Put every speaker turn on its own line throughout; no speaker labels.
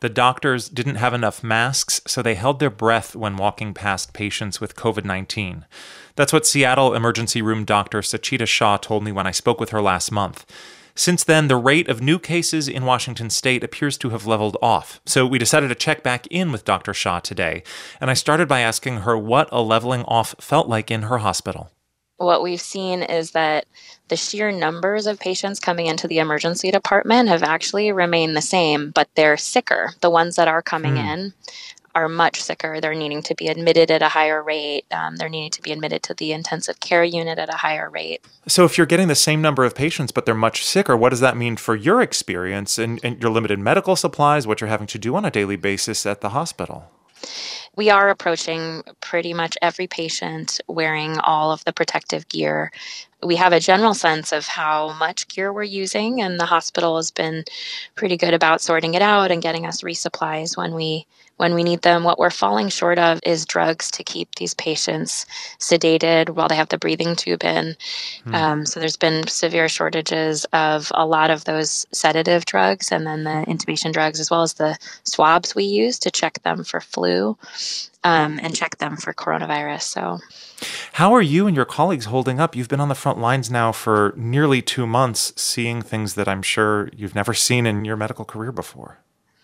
The doctors didn't have enough masks, so they held their breath when walking past patients with COVID-19. That's what Seattle emergency room doctor Sachita Shah told me when I spoke with her last month. Since then, the rate of new cases in Washington state appears to have leveled off. So we decided to check back in with Dr. Shah today. And I started by asking her what a leveling off felt like in her hospital.
What we've seen is that the sheer numbers of patients coming into the emergency department have actually remained the same, but they're sicker. The ones that are coming in are much sicker. They're needing to be admitted at a higher rate. They're needing to be admitted to the intensive care unit at a higher rate.
So if you're getting the same number of patients, but they're much sicker, what does that mean for your experience and your limited medical supplies, what you're having to do on a daily basis at the hospital?
We are approaching pretty much every patient wearing all of the protective gear. We have a general sense of how much gear we're using, and the hospital has been pretty good about sorting it out and getting us resupplies when we need them. What we're falling short of is drugs to keep these patients sedated while they have the breathing tube in. So there's been severe shortages of a lot of those sedative drugs and then the intubation drugs, as well as the swabs we use to check them for flu and check them for coronavirus. So,
how are you and your colleagues holding up? You've been on the front lines now for nearly 2 months, seeing things that I'm sure you've never seen in your medical career before.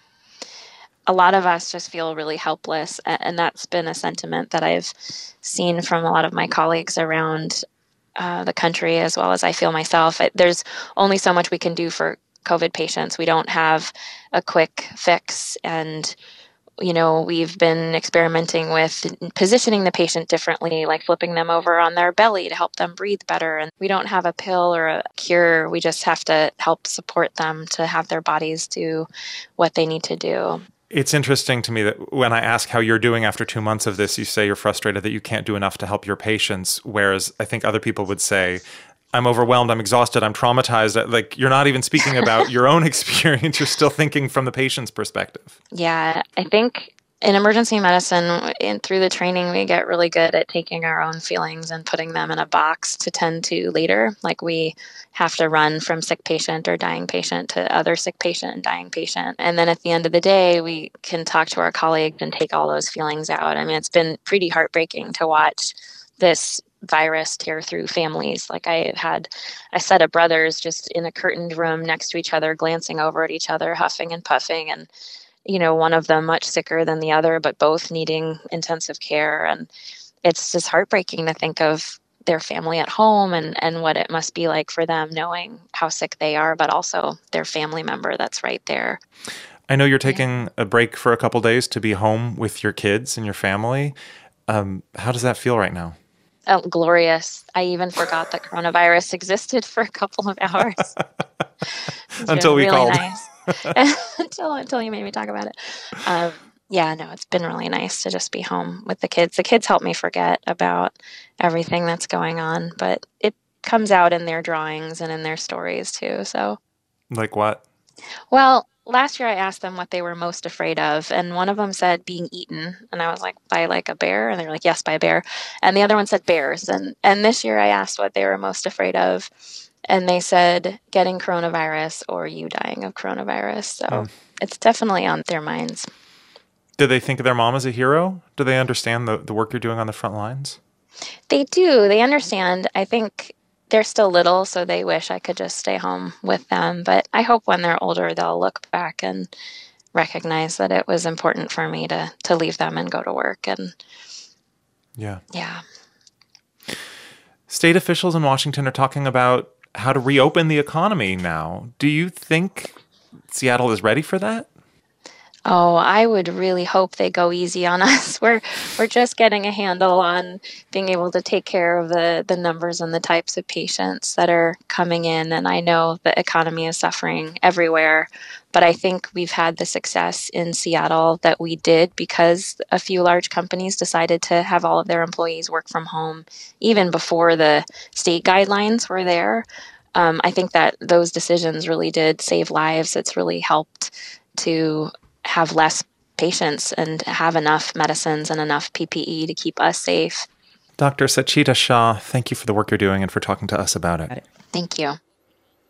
A lot of us just feel really helpless, and that's been a sentiment that I've seen from a lot of my colleagues around the country, as well as I feel myself. There's only so much we can do for COVID patients. We don't have a quick fix, and we've been experimenting with positioning the patient differently, like flipping them over on their belly to help them breathe better. And we don't have a pill or a cure. We just have to help support them to have their bodies do what they need to do.
It's interesting to me that when I ask how you're doing after 2 months of this, you say you're frustrated that you can't do enough to help your patients, whereas I think other people would say, I'm overwhelmed, I'm exhausted, I'm traumatized. Like, you're not even speaking about your own experience. You're still thinking from the patient's perspective.
Yeah, I think in emergency medicine, and through the training, we get really good at taking our own feelings and putting them in a box to tend to later. Like, we have to run from sick patient or dying patient to other sick patient and dying patient. And then at the end of the day, we can talk to our colleagues and take all those feelings out. I mean, it's been pretty heartbreaking to watch this virus tear through families. Like, I had a set of brothers just in a curtained room next to each other, glancing over at each other, huffing and puffing, and one of them much sicker than the other, but both needing intensive care. And it's just heartbreaking to think of their family at home and what it must be like for them knowing how sick they are, but also their family member that's right there.
I know you're taking a break for a couple days to be home with your kids and your family. How does that feel right now?
Oh, glorious. I even forgot that coronavirus existed for a couple of hours.
Until we
really
called.
Nice. until you made me talk about it. It's been really nice to just be home with the kids. The kids help me forget about everything that's going on, but it comes out in their drawings and in their stories too. So,
like what?
Well, last year I asked them what they were most afraid of, and one of them said being eaten, and I was like, by like a bear? And they were like, yes, by a bear. And the other one said bears. And this year I asked what they were most afraid of, and they said getting coronavirus or you dying of coronavirus. So it's definitely on their minds.
Do they think of their mom as a hero? Do they understand the work you're doing on the front lines?
They do. They understand. I think they're still little, so they wish I could just stay home with them. But I hope when they're older, they'll look back and recognize that it was important for me to leave them and go to work. And yeah.
State officials in Washington are talking about how to reopen the economy now. Do you think Seattle is ready for that?
Oh, I would really hope they go easy on us. We're just getting a handle on being able to take care of the numbers and the types of patients that are coming in. And I know the economy is suffering everywhere, but I think we've had the success in Seattle that we did because a few large companies decided to have all of their employees work from home even before the state guidelines were there. I think that those decisions really did save lives. It's really helped to have less patients and have enough medicines and enough PPE to keep us safe.
Dr. Sachita Shah, thank you for the work you're doing and for talking to us about it.
Thank you.